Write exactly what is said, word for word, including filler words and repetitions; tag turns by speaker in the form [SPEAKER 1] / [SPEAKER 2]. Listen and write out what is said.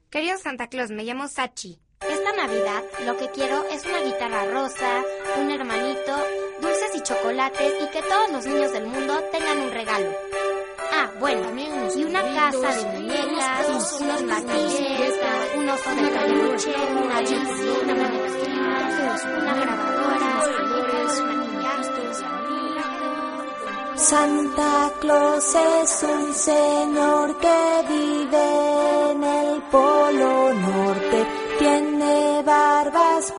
[SPEAKER 1] Querido Santa Claus, me llamo Sachi.
[SPEAKER 2] Esta Navidad lo que quiero es una guitarra rosa, un hermanito, dulces y chocolates y que todos los niños del mundo tengan un regalo. Ah, bueno, y una casa de muñecas, unos maquillajes, un oso de peluche, una bici, una muñeca, una grabadora, maquillajes.
[SPEAKER 3] Santa Claus es un señor que vive en el Polo Norte, tiene barba